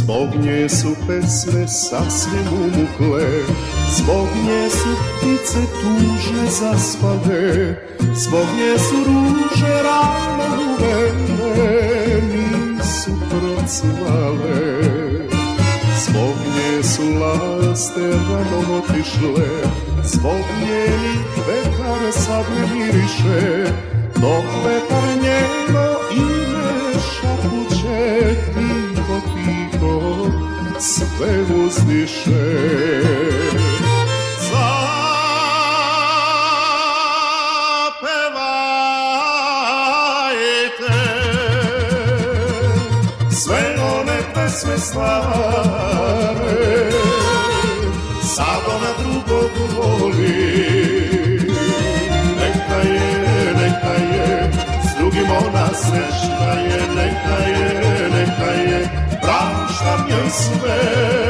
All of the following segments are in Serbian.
Zbog nje su pesme sasvim umukle, zbog nje su ptice tužne zaspale, zbog nje su ruže rano uvene, nisu procvale. Zbog nje su laste rano otišle, zbog njenih vekar sad ne miriše, dok vetar njeno ime šapuće, tiho, tiho sve uzdiše. Sve one pesme stare, sad ona drugog voli. Neka je, s drugim ona srećna je. Neka je, praštam joj sve.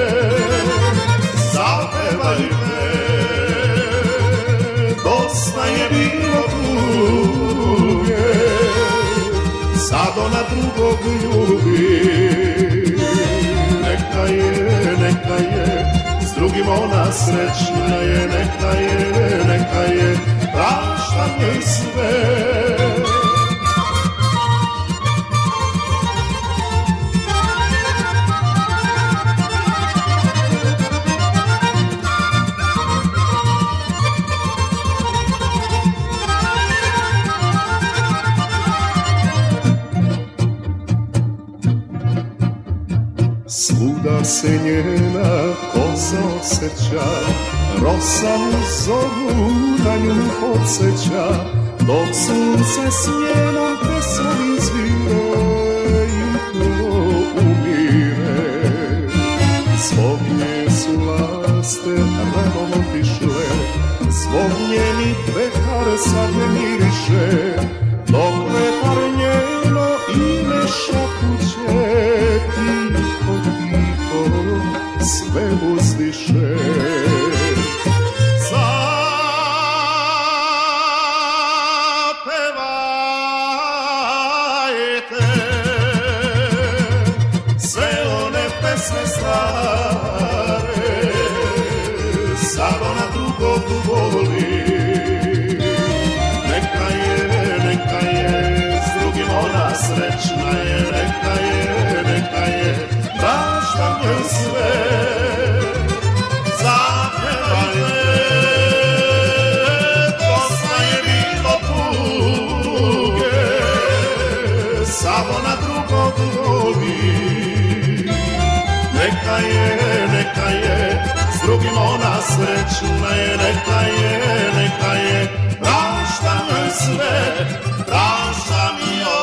Zapevajte, dosta je bilo tuge, sad ona drugog ljubi. Neka je, s drugim ona srećna je. Neka je, praštam joj sve. Svuda se njena kosa osjeća, rosa u zoru na nju podsjeća, dok sunce s njenom pesmom izvire, jutro umire. Zbog nje su laste rano otišle, zbog njenih vekar sad ne miriše, dok vetar njeno ime šapuće, tiho, tiho sve uzdiše. Zapevajte sve one pesme stare, sad ona drugog voli. Neka je, s drugim ona srećna je. Neka je, praštam joj sve. Zapevajte, dosta je bilo tuge, sad ona drugog voli. Neka je, s drugim ona srećna je. Neka je, praštam joj sve. Praštam joj